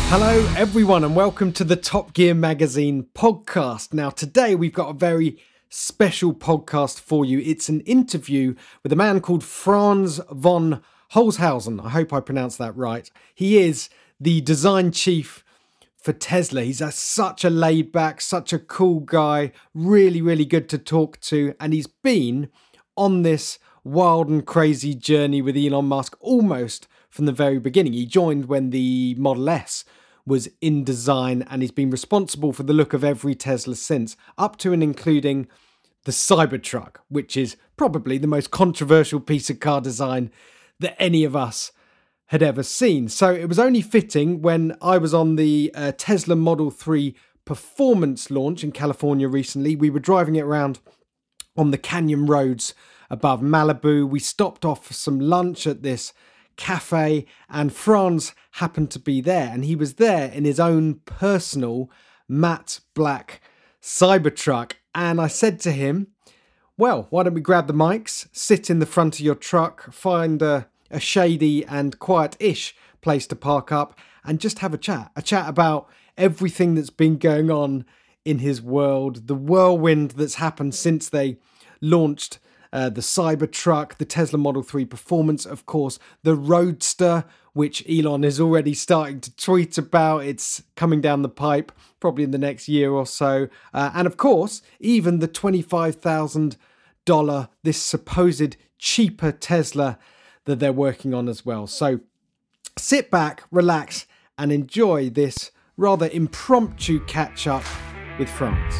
Hello, everyone, and welcome to the Top Gear Magazine podcast. Now, today we've got a very special podcast for you. It's an interview with a man called Franz von Holzhausen. I hope I pronounced that right. He is the design chief for Tesla. He's such a laid back, such a cool guy, really, really good to talk to. And he's been on this wild and crazy journey with Elon Musk almost from the very beginning. He joined when the Model S was in design, and he's been responsible for the look of every Tesla since, up to and including the Cybertruck, which is probably the most controversial piece of car design that any of us had ever seen. So it was only fitting when I was on the Tesla Model 3 performance launch in California recently. We were driving it around on the canyon roads above Malibu. We stopped off for some lunch at this cafe, and Franz happened to be there, and he was there in his own personal matte black Cybertruck. And I said to him, well, why don't we grab the mics, sit in the front of your truck, find a shady and quiet-ish place to park up, and just have a chat about everything that's been going on in his world, the whirlwind that's happened since they launched the Cybertruck, the Tesla Model 3 Performance, of course, the Roadster, which Elon is already starting to tweet about. It's coming down the pipe probably in the next year or so. And of course, even the $25,000, this supposed cheaper Tesla that they're working on as well. So sit back, relax, and enjoy this rather impromptu catch-up with Franz.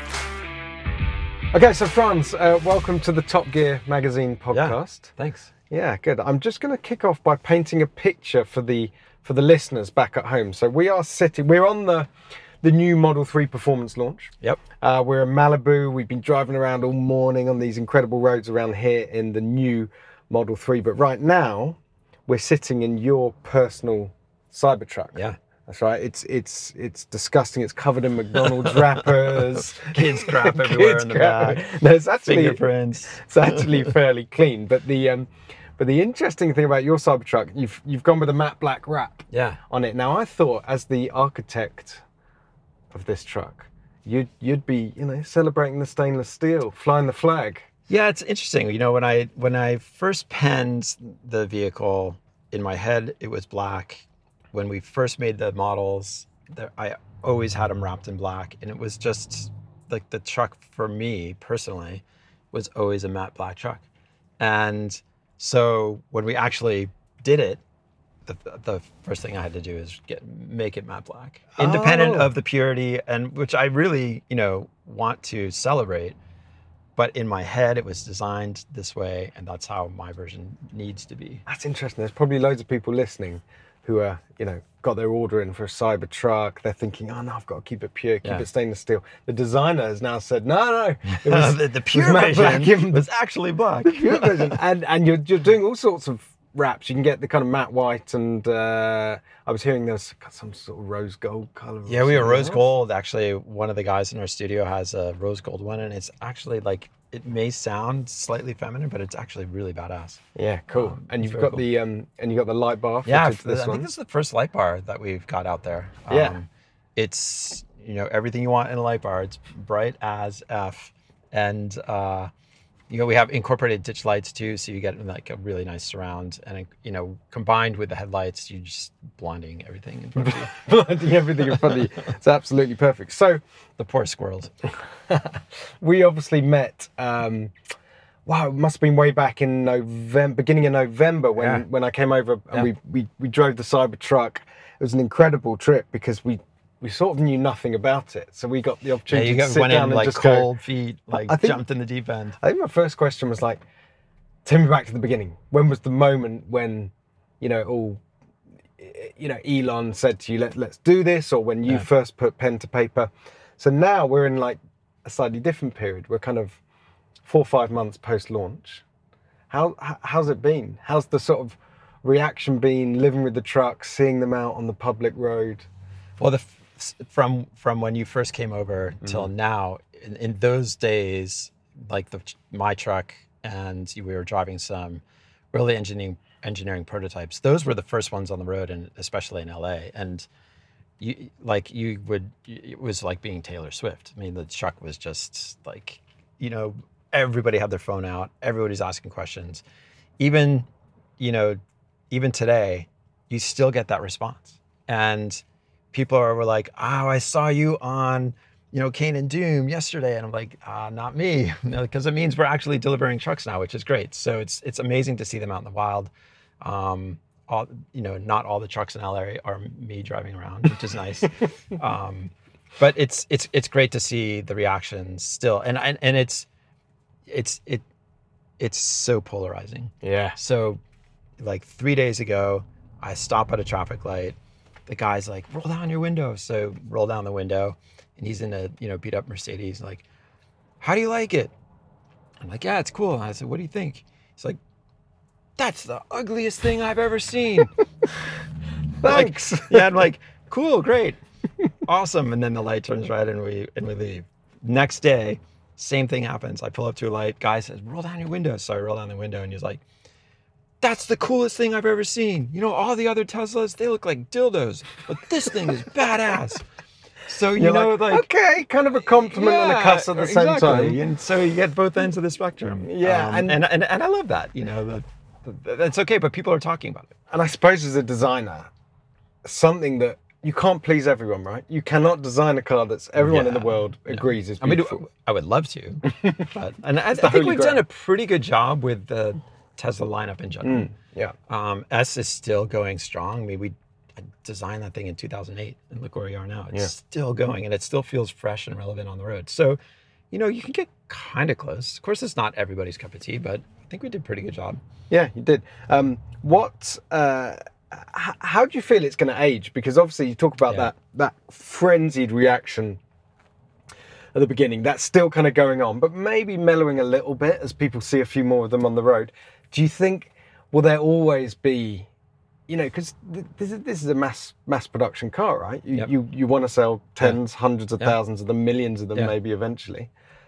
Okay, so Franz, welcome to the Top Gear Magazine podcast. Yeah, thanks. Yeah, good. I'm just going to kick off by painting a picture for the listeners back at home. So we're on the new Model 3 Performance launch. Yep. We're in Malibu. We've been driving around all morning on these incredible roads around here in the new Model 3. But right now, we're sitting in your personal Cybertruck. Yeah. That's right. It's disgusting. It's covered in McDonald's wrappers. Kids crap everywhere in the back. No, it's actually fingerprints. It's actually fairly clean. But the interesting thing about your Cybertruck, you've gone with a matte black wrap. Yeah. On it. Now, I thought as the architect of this truck, you'd be celebrating the stainless steel, flying the flag. Yeah, it's interesting. When I first penned the vehicle, in my head it was black. When we first made the models, I always had them wrapped in black, and it was just like the truck for me personally was always a matte black truck. And so when we actually did it, the first thing I had to do is make it matte black, independent of the purity, and which I really want to celebrate. But in my head, it was designed this way, and that's how my version needs to be. That's interesting. There's probably loads of people listening who are, got their order in for a Cybertruck. They're thinking, oh no, I've got to keep it pure, keep it stainless steel. The designer has now said, no. It was, the pure version was actually black. The pure version. And you're doing all sorts of wraps. You can get the kind of matte white, and I was hearing there's some sort of rose gold color. Yeah, we have rose gold. Actually, one of the guys in our studio has a rose gold one, and it's actually it may sound slightly feminine, but it's actually really badass. Yeah, cool. And you've got cool. the light bar. Yeah, I think this is the first light bar that we've got out there. It's everything you want in a light bar. It's bright as F, and we have incorporated ditch lights too, so you get like a really nice surround, and combined with the headlights, you're just blinding everything in front of you. Blinding everything in front of you. It's absolutely perfect. So the poor squirrels. We obviously met. It must have been way back in November, beginning of November when I came over and we drove the Cybertruck. It was an incredible trip because we sort of knew nothing about it, so we got the opportunity to sit down and just cold feet, jumped in the deep end. I think my first question was like, take me back to the beginning. When was the moment when, Elon said to you, let's do this, or when you first put pen to paper? So now we're in like a slightly different period. We're kind of 4 or 5 months post-launch. How's it been? How's the sort of reaction been, living with the trucks, seeing them out on the public road? Well, from when you first came over till now, in those days, like my truck, and we were driving some early engineering prototypes. Those were the first ones on the road, and especially in LA. And it was like being Taylor Swift. I mean, the truck was just like, everybody had their phone out, everybody's asking questions. Even, even today, you still get that response. And people were like, oh, I saw you on, Kane and Doom yesterday. And I'm like, not me, because it means we're actually delivering trucks now, which is great. So it's amazing to see them out in the wild. Not all the trucks in LA are me driving around, which is nice. But it's great to see the reactions still. And it's so polarizing. Yeah. So like 3 days ago, I stop at a traffic light. The guy's like, roll down your window. So roll down the window, and he's in a, beat up Mercedes. Like, how do you like it? I'm like, yeah, it's cool. And I said, what do you think? He's like, that's the ugliest thing I've ever seen. Thanks. I'm like, cool, great, awesome. And then the light turns red and we leave. Next day, same thing happens. I pull up to a light. Guy says, roll down your window. So I roll down the window, and he's like, that's the coolest thing I've ever seen. All the other Teslas, they look like dildos, but this thing is badass. So, okay, kind of a compliment and a cuss at the same time. And so you get both ends of the spectrum. Yeah. And I love that, that's okay, but people are talking about it. And I suppose as a designer, something that you can't please everyone, right? You cannot design a car that's everyone in the world agrees is beautiful. I mean, I would love to, but I think we've done a pretty good job with the Tesla lineup in general. S is still going strong. I mean, I designed that thing in 2008, and look where we are now. It's still going, and it still feels fresh and relevant on the road. So, you can get kind of close. Of course, it's not everybody's cup of tea, but I think we did a pretty good job. Yeah, you did. How do you feel it's going to age? Because obviously you talk about that frenzied reaction at the beginning. That's still kind of going on, but maybe mellowing a little bit as people see a few more of them on the road. Do you think, will there always be, because this is a mass production car, right? You want to sell tens, hundreds of thousands of them, millions of them maybe eventually.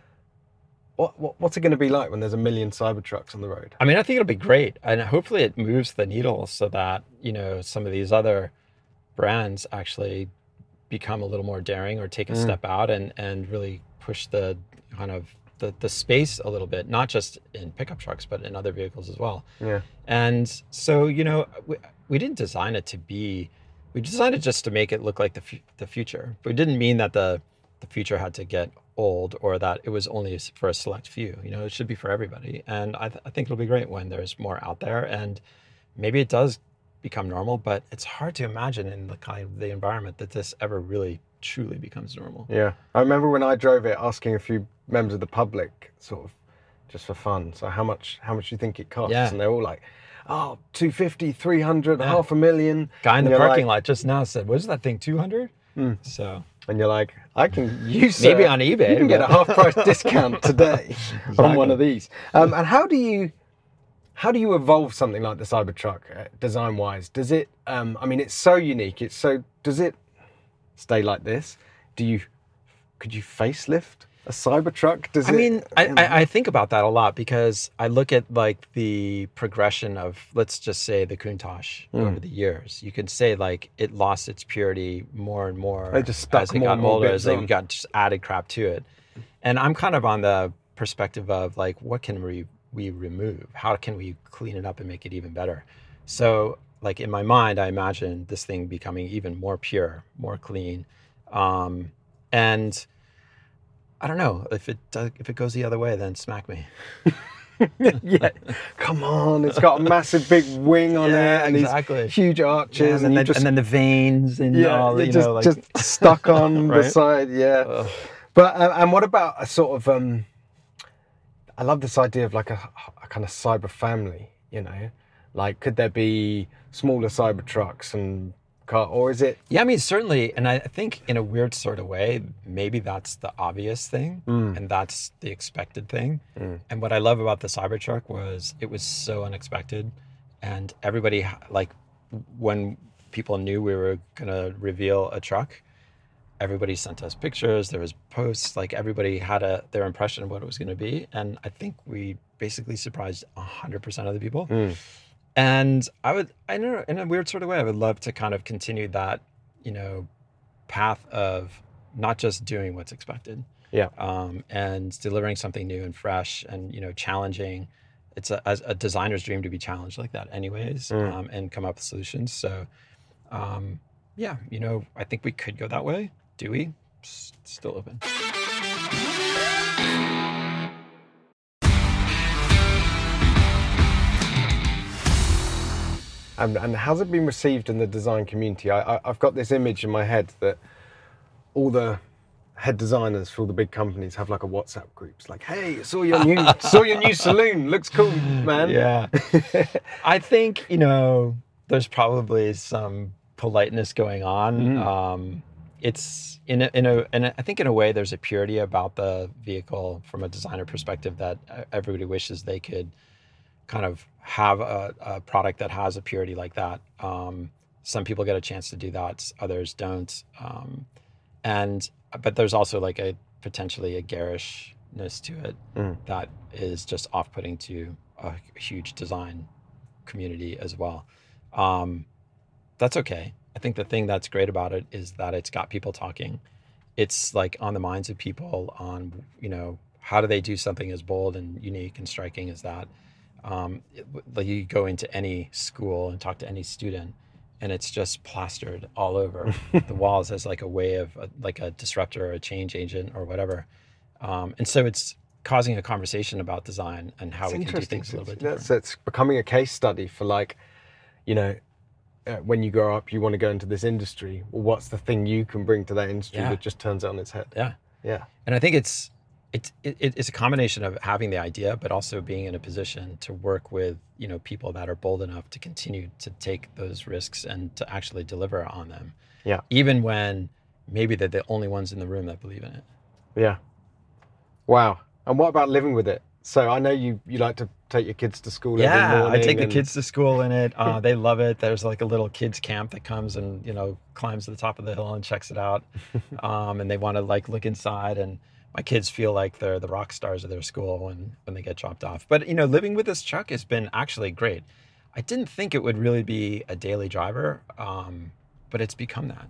What's it going to be like when there's a million Cybertrucks on the road? I mean, I think it'll be great, and hopefully it moves the needle so that some of these other brands actually become a little more daring or take a step out and really push the kind of the space a little bit, not just in pickup trucks but in other vehicles as well. Yeah. And so we didn't design it we designed it just to make it look like the future, but it didn't mean that the future had to get old or that it was only for a select few. It should be for everybody, and I think it'll be great when there's more out there, and maybe it does become normal, but it's hard to imagine in the kind of the environment that this ever really truly becomes normal. Yeah, I remember when I drove it asking a few members of the public, sort of just for fun, so how much do you think it costs? And they're all like, oh, 250, 300, half a million. Guy in the parking lot just now said, what is that thing, 200? So, and you're like, I can use maybe on eBay. You can get a half price discount today on one of these. And how do you evolve something like the Cybertruck design wise? Does it? I mean, it's so unique. Does it stay like this? Could you facelift a Cybertruck? I think about that a lot because I look at like the progression of, let's just say, the Countach over the years. You could say like it lost its purity more and more as it got older, as they got just added crap to it. And I'm kind of on the perspective of like, what can we remove? How can we clean it up and make it even better? So like in my mind, I imagine this thing becoming even more pure, more clean, and I don't know if it goes the other way, then smack me. Yeah, come on! It's got a massive big wing on it, and these huge arches, and then the veins and all. Just stuck on the side. Yeah, ugh. But and what about a sort of? I love this idea of like a kind of cyber family. Like could there be smaller Cybertrucks and car, or is it? Yeah, I mean certainly, and I think in a weird sort of way, maybe that's the obvious thing, and that's the expected thing. And what I love about the Cybertruck was it was so unexpected, and everybody, like when people knew we were gonna reveal a truck, everybody sent us pictures. There was posts, like everybody had their impression of what it was going to be, and I think we basically surprised 100% of the people. And I don't know, in a weird sort of way, I would love to kind of continue that, path of not just doing what's expected, Yeah. and delivering something new and fresh and, challenging. It's a designer's dream to be challenged like that anyways, and come up with solutions. So, yeah, I think we could go that way. Do we? Still open. And how's it been received in the design community? I've got this image in my head that all the head designers for all the big companies have like a WhatsApp group. It's like, hey, saw your new saloon. Looks cool, man. Yeah. I think, there's probably some politeness going on. It's and I think in a way there's a purity about the vehicle from a designer perspective that everybody wishes they could kind of have a product that has a purity like that. Some people get a chance to do that, others don't. But there's also like potentially a garishness to it that is just off-putting to a huge design community as well. That's okay. I think the thing that's great about it is that it's got people talking. It's like on the minds of people on, how do they do something as bold and unique and striking as that? Like you go into any school and talk to any student, and it's just plastered all over the walls as like a way of like a disruptor or a change agent or whatever. And so it's causing a conversation about design and how we can do things a little bit different. It's becoming a case study for like, when you grow up, you want to go into this industry. Well, what's the thing you can bring to that industry that just turns it on its head? Yeah. Yeah. And I think it's a combination of having the idea, but also being in a position to work with, people that are bold enough to continue to take those risks and to actually deliver on them. Yeah. Even when maybe they're the only ones in the room that believe in it. Yeah. Wow. And what about living with it? So I know you like to take your kids to school every morning. I take the kids to school in it. They love it. There's like a little kids camp that comes and, climbs to the top of the hill and checks it out. And they want to like look inside, and my kids feel like they're the rock stars of their school when they get dropped off. But, living with this truck has been actually great. I didn't think it would really be a daily driver, but it's become that.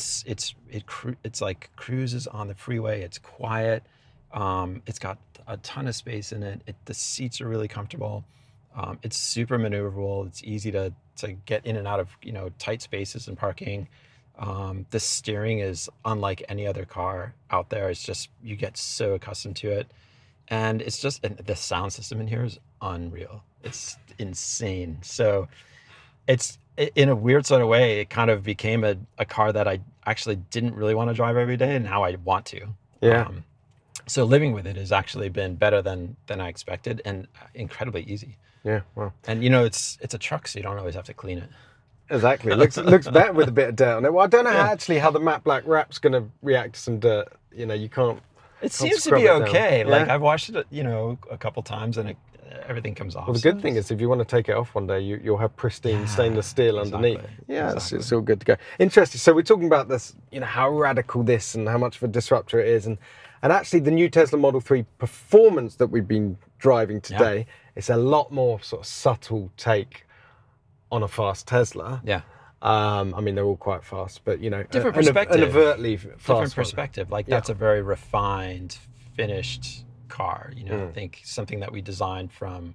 It's like cruises on the freeway. It's quiet. It's got a ton of space in it. The seats are really comfortable. It's super maneuverable. It's easy to get in and out of, tight spaces and parking. The steering is unlike any other car out there. It's just, you get so accustomed to it. And it's just, and the sound system in here is unreal. It's insane. So it's, in a weird sort of way, it kind of became a car that I actually didn't really want to drive every day, and now I want to. Yeah. So living with it has actually been better than I expected, and incredibly easy. Yeah, wow. And it's a truck, so you don't always have to clean it. Exactly. It looks better with a bit of dirt on it. Well, I don't know how the matte black wrap's going to react to some dirt. You can't. It seems to be okay. Like I've washed it, a couple times, and everything comes off. Well, the good thing is if you want to take it off one day, you'll have pristine stainless steel underneath. Yeah, exactly. It's all good to go. Interesting. So we're talking about this, how radical this and how much of a disruptor it is, and actually the new Tesla Model 3 performance that we've been driving today, it's a lot more sort of subtle take on a fast Tesla. Yeah. I mean, they're all quite fast, but different perspective. An overtly fast different perspective. Like that's a very refined, finished car. I think something that we designed from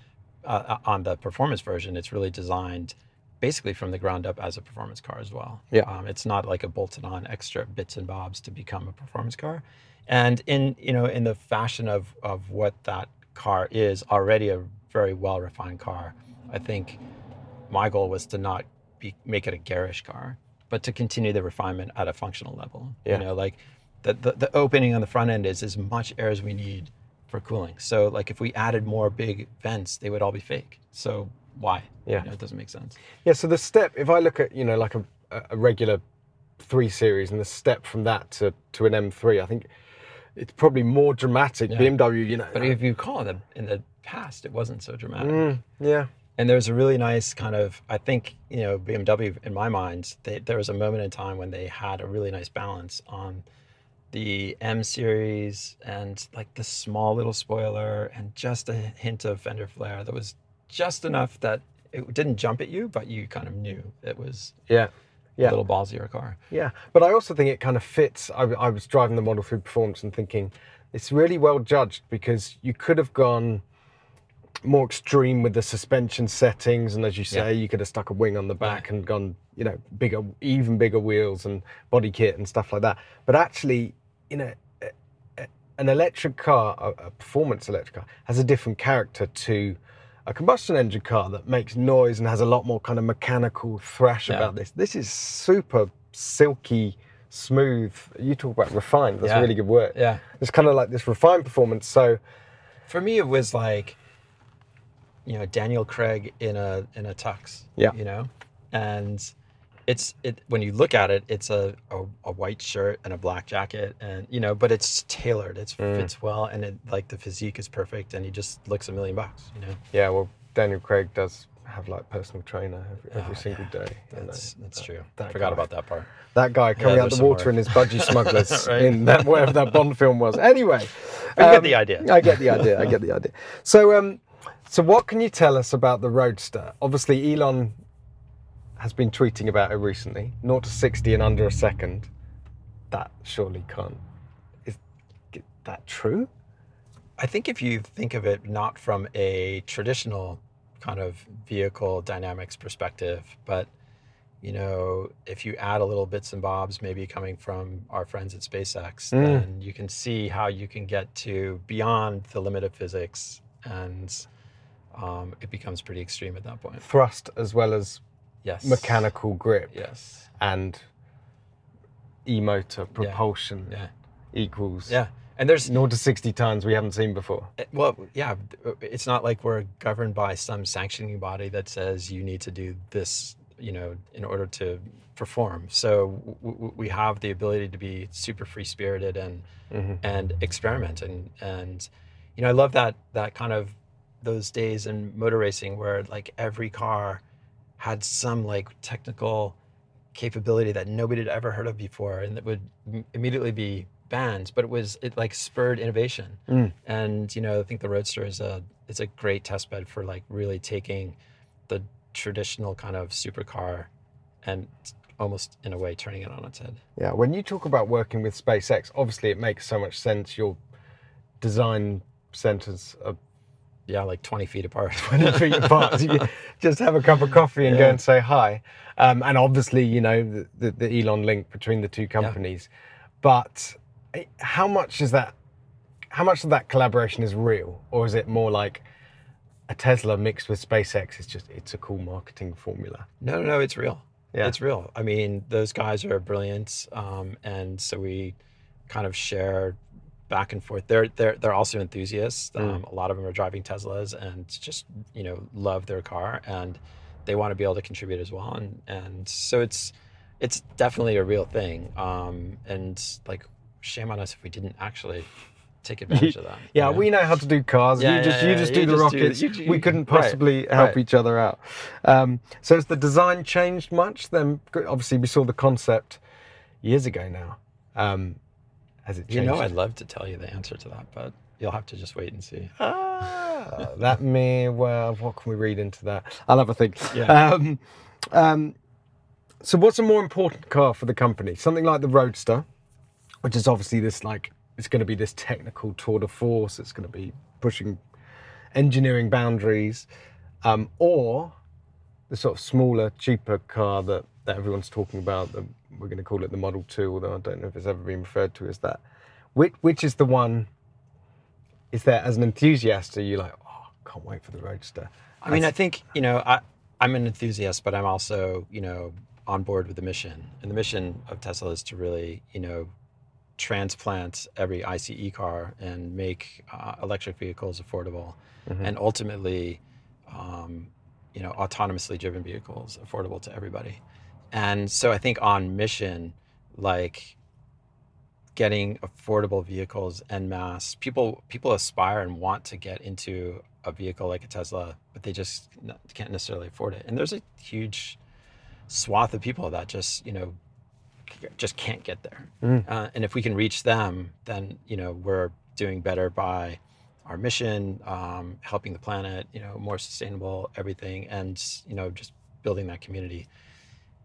on the performance version. It's really designed basically from the ground up as a performance car as well. Yeah. It's not like a bolted on extra bits and bobs to become a performance car. And in the fashion of what that car is, already a very well refined car, I think my goal was to not make it a garish car, but to continue the refinement at a functional level. Yeah. Like the opening on the front end is as much air as we need for cooling. So like if we added more big vents, they would all be fake. So why? Yeah. It doesn't make sense. Yeah. So the step, if I look at, like a regular 3 Series and the step from that to an M3, I think it's probably more dramatic. BMW, But if you call it, in the past, it wasn't so dramatic. Yeah. And there's a really nice kind of, I think, BMW, in my mind, there was a moment in time when they had a really nice balance on the M series and like the small little spoiler and just a hint of fender flare that was just enough that it didn't jump at you, but you kind of knew it was. Yeah. a little ballsier car. Yeah, but I also think it kind of fits. I was driving the Model 3 Performance and thinking it's really well judged, because you could have gone more extreme with the suspension settings, and as you say, you could have stuck a wing on the back and gone, bigger, even bigger wheels and body kit and stuff like that. But actually, an electric car, a performance electric car, has a different character to a combustion engine car that makes noise and has a lot more kind of mechanical thrash about this. This is super silky, smooth. You talk about refined. That's a really good word. Yeah. It's kind of like this refined performance. So for me, it was like, Daniel Craig in a tux. Yeah. And when you look at it, it's a white shirt and a black jacket, and but it's tailored. It fits well, and the physique is perfect, and he just looks $1 million. Yeah, well, Daniel Craig does have like personal trainer every single day. That's true. I forgot about that part. That guy coming out the water in his budgie smugglers Right. in that whatever that Bond film was. Anyway, You get the idea. I get the idea. So what can you tell us about the Roadster? Obviously, Elon has been tweeting about it recently. 0 to 60 in under a second. That surely can't. Is that true? I think if you think of it not from a traditional kind of vehicle dynamics perspective, but if you add a little bits and bobs, maybe coming from our friends at SpaceX, then you can see how you can get to beyond the limit of physics, and it becomes pretty extreme at that point. Thrust as well as mechanical grip. Yes. And e-motor propulsion equals. Yeah. And there's 0 to 60 tons we haven't seen before. Well, yeah, it's not like we're governed by some sanctioning body that says you need to do this, in order to perform. So we have the ability to be super free-spirited and experiment. And I love that kind of those days in motor racing where like every car had some like technical capability that nobody had ever heard of before, and that would immediately be banned, but it like spurred innovation. And I think the Roadster is a great test bed for like really taking the traditional kind of supercar and almost in a way turning it on its head. Yeah, when you talk about working with SpaceX, obviously it makes so much sense. Your design centers are like 20 feet apart. 20 feet apart. So you just have a cup of coffee and go and say hi. And obviously, the Elon link between the two companies. But how much of that collaboration is real? Or is it more like a Tesla mixed with SpaceX? It's a cool marketing formula. No, it's real. Yeah. It's real. I mean, those guys are brilliant. And so we kind of share back and forth. They're also enthusiasts. A lot of them are driving Teslas and just, love their car, and they want to be able to contribute as well. And so it's definitely a real thing. And like, shame on us if we didn't actually take advantage of that. Yeah, we know how to do cars. You just do the rockets. We couldn't possibly help each other out. So has the design changed much? Then obviously we saw the concept years ago now. Has it changed? I'd love to tell you the answer to that, but you'll have to just wait and see. What can we read into that? I'll have a think. Yeah. So what's a more important car for the company? Something like the Roadster, which is obviously this like, it's going to be this technical tour de force. It's going to be pushing engineering boundaries, or the sort of smaller, cheaper car that everyone's talking about. We're going to call it the Model 2, although I don't know if it's ever been referred to as that. Which is the one? Is there, as an enthusiast, are you like, can't wait for the Roadster? I mean, I think I'm an enthusiast, but I'm also on board with the mission. And the mission of Tesla is to really transplant every ICE car and make electric vehicles affordable, and ultimately, autonomously driven vehicles affordable to everybody. And so I think on mission, like getting affordable vehicles en masse, people aspire and want to get into a vehicle like a Tesla, but they just can't necessarily afford it. And there's a huge swath of people that just can't get there. And if we can reach them, then we're doing better by our mission, helping the planet, more sustainable everything, and just building that community.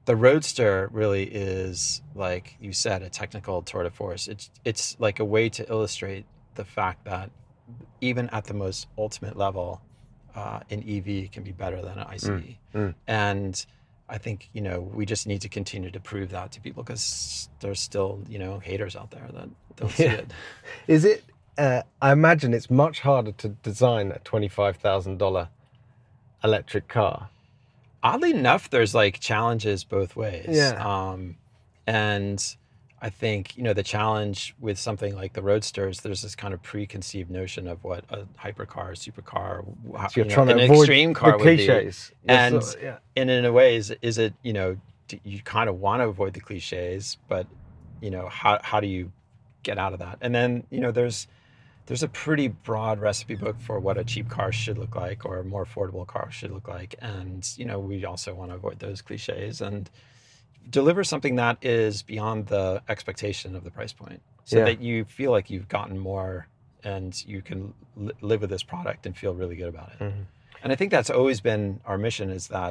the Roadster really is, like you said, a technical tour de force. It's like a way to illustrate the fact that even at the most ultimate level, an EV can be better than an ICE. And I think, we just need to continue to prove that to people, because there's still, haters out there that don't see it. Is it, I imagine it's much harder to design a $25,000 electric car. Oddly enough, there's like challenges both ways. Yeah. And I think, the challenge with something like the Roadsters, there's this kind of preconceived notion of what a hypercar, supercar, So you're trying to an avoid extreme car the would cliches. be. And in a way, is it, you kind of want to avoid the cliches, but, how do you get out of that? And then, there's a pretty broad recipe book for what a cheap car should look like, or a more affordable car should look like. And, we also want to avoid those cliches and deliver something that is beyond the expectation of the price point, so that you feel like you've gotten more and you can live with this product and feel really good about it. And I think that's always been our mission, is that,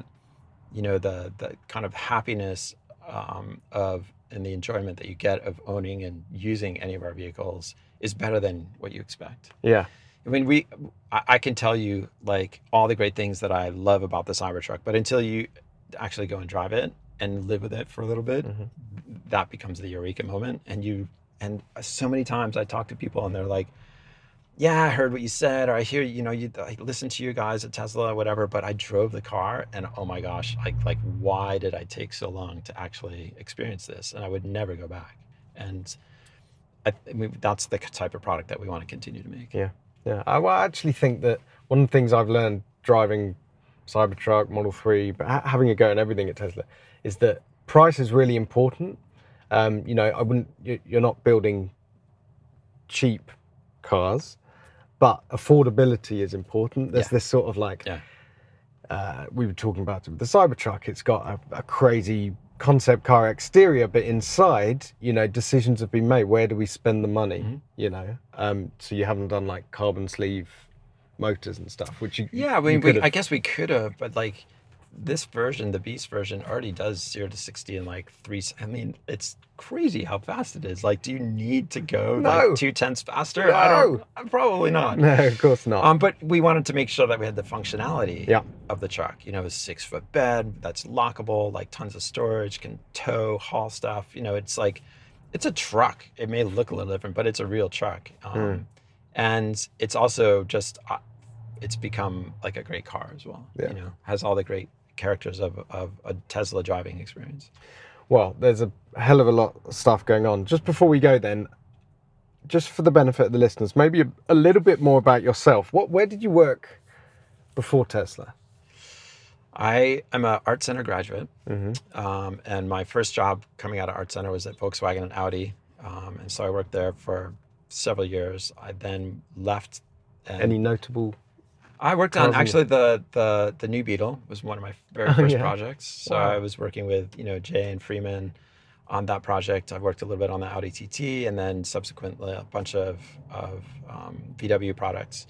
the kind of happiness of and the enjoyment that you get of owning and using any of our vehicles is better than what you expect. Yeah. I mean, I can tell you like all the great things that I love about the Cybertruck, but until you actually go and drive it and live with it for a little bit, that becomes the eureka moment. And so many times I talk to people and they're like, yeah, I heard what you said, or I hear, I listened to you guys at Tesla, whatever, but I drove the car and oh my gosh, like why did I take so long to actually experience this? And I would never go back. And I mean, that's the type of product that we want to continue to make. Yeah. Yeah. I actually think that one of the things I've learned driving Cybertruck, Model 3, but having a go at everything at Tesla, is that price is really important. You're not building cheap cars, but affordability is important. There's this sort of like, we were talking about the Cybertruck, it's got a crazy concept car exterior, but inside, decisions have been made. Where do we spend the money? So you haven't done like carbon sleeve motors and stuff, which I guess we could have, but like this version, the Beast version, already does 0 to 60 in like 3. I mean, it's crazy how fast it is. Like, do you need to go like 0.2 faster? No. Probably not. No, of course not. But we wanted to make sure that we had the functionality of the truck. A 6-foot bed that's lockable, like tons of storage, can tow, haul stuff. It's like, it's a truck. It may look a little different, but it's a real truck. And it's also just, it's become like a great car as well. Has all the great characters of a Tesla driving experience. Well, there's a hell of a lot of stuff going on. Just before we go then, just for the benefit of the listeners, maybe a little bit more about yourself. Where did you work before Tesla? I am an Art Center graduate, and my first job coming out of Art Center was at Volkswagen and Audi, and so I worked there for several years. I then left. Any notable? I worked on actually the new Beetle was one of my very first projects. So I was working with Jay and Freeman on that project. I worked a little bit on the Audi TT, and then subsequently a bunch of VW products.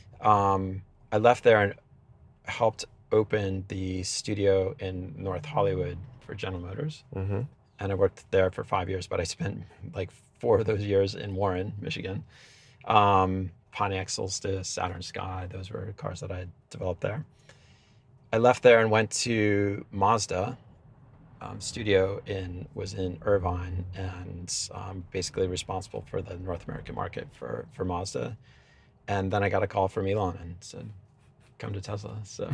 I left there and helped open the studio in North Hollywood for General Motors, and I worked there for 5 years. But I spent like 4 of those years in Warren, Michigan. Pontiac Solstice, Saturn Sky, those were cars that I had developed there. I left there and went to Mazda. Studio was in Irvine, and basically responsible for the North American market for Mazda. And then I got a call from Elon and said, come to Tesla. So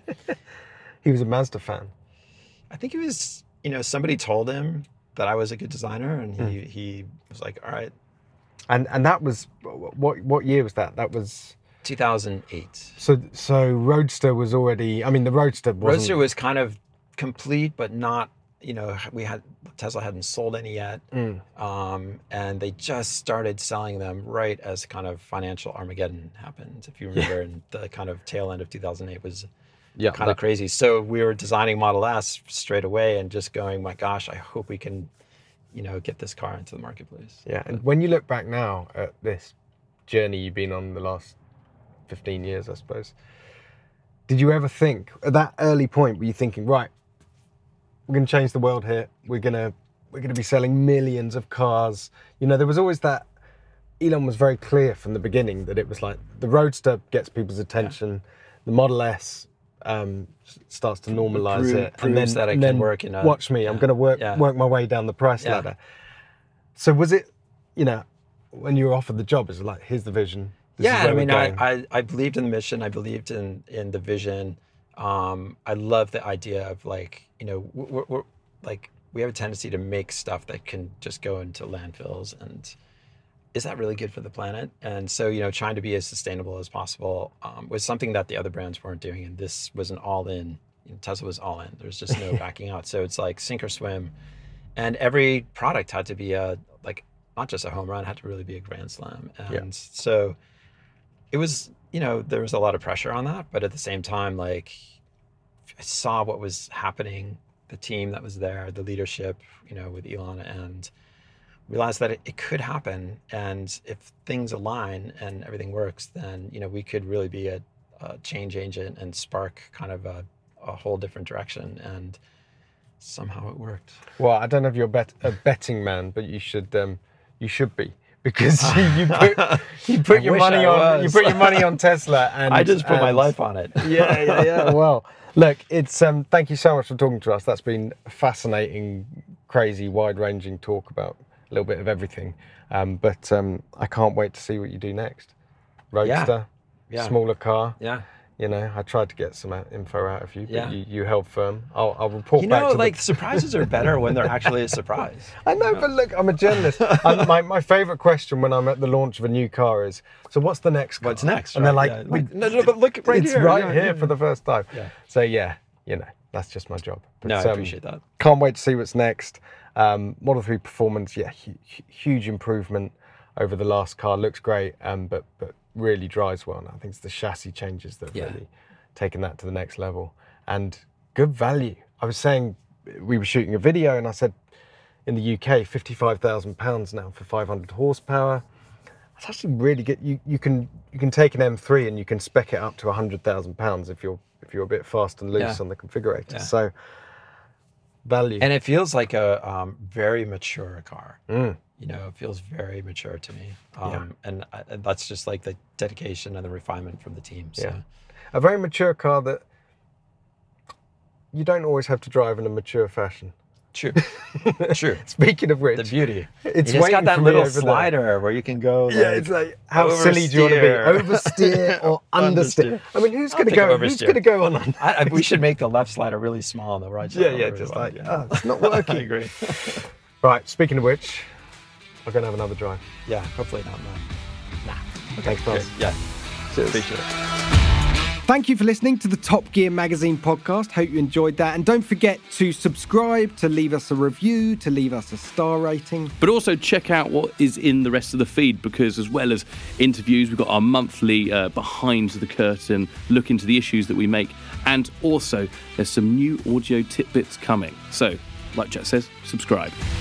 he was a Mazda fan. I think he was, somebody told him that I was a good designer, and he was like, all right. And that was, what year was that? That was 2008. So Roadster was already, I mean, the Roadster was kind of complete, but not, Tesla hadn't sold any yet. And they just started selling them right as kind of financial Armageddon happened. If you remember, in the kind of tail end of 2008 was kind of crazy. So we were designing Model S straight away and just going, my gosh, I hope we can get this car into the marketplace. Yeah, and when you look back now at this journey you've been on the last 15 years, I suppose, did you ever think, at that early point, were you thinking, right, we're going to change the world here. We're going to be selling millions of cars. You know, there was always that. Elon was very clear from the beginning that it was like the Roadster gets people's attention, the Model S starts to normalize it, and then that it can work. Watch me, I'm going to work my way down the price ladder. So was it, you know, when you were offered the job, is it like, here's the vision? I mean, I believed in the mission. I believed in the vision. I love the idea of like, you know, we're like, we have a tendency to make stuff that can just go into landfills, and is that really good for the planet? And so, you know, trying to be as sustainable as possible was something that the other brands weren't doing. And this was an all-in. You know, Tesla was all in. There's just no backing out. So it's like sink or swim. And every product had to be not just a home run, it had to really be a grand slam. And so it was, you know, there was a lot of pressure on that. But at the same time, like, I saw what was happening, the team that was there, the leadership, you know, with Elon, and realized that it could happen. And if things align and everything works, then, you know, we could really be a change agent and spark kind of a whole different direction. And somehow it worked. Well, I don't know if you're a betting man, but you should be, because you put your money on Tesla, and I just put my life on it. Yeah. Well, look, it's thank you so much for talking to us. That's been fascinating, crazy, wide-ranging talk about a little bit of everything. But I can't wait to see what you do next. Roadster, smaller car. Yeah. You know, I tried to get some info out of you, but you held firm. I'll report back to You know, like, surprises are better when they're actually a surprise. I know, but look, I'm a journalist. My favourite question when I'm at the launch of a new car is, so what's the next car? What's next? And they're like, no, but look right it's here. It's right here for the first time. Yeah. So yeah, you know, that's just my job. But, I appreciate that. Can't wait to see what's next. Model 3 performance, huge improvement over the last car. Looks great, but really drives well now. I think it's the chassis changes that have really taken that to the next level. And good value. I was saying, we were shooting a video and I said, in the UK, £55,000 now for 500 horsepower. That's actually really good. You can take an M3 and you can spec it up to £100,000 if you're a bit fast and loose on the configurator. Yeah. So value. And it feels like a very mature car. You know, it feels very mature to me. And that's just like the dedication and the refinement from the team. So. Yeah. A very mature car that you don't always have to drive in a mature fashion. True. Speaking of which, the beauty. It's got that little slider where you can go. Like, it's like, how silly do you want to be? Oversteer or understeer? I mean, who's going to go? Who's going to go on? We should make the left slider really small and the right slider. It's not working. I agree. Right. Speaking of which, I'm going to have another drive. Yeah. Hopefully not. Nah. Okay, thanks, Franz. Yeah. Cheers. Appreciate it. Thank you for listening to the Top Gear Magazine podcast. Hope you enjoyed that. And don't forget to subscribe, to leave us a review, to leave us a star rating. But also check out what is in the rest of the feed, because as well as interviews, we've got our monthly behind the curtain look into the issues that we make. And also there's some new audio tidbits coming. So, like Jack says, subscribe.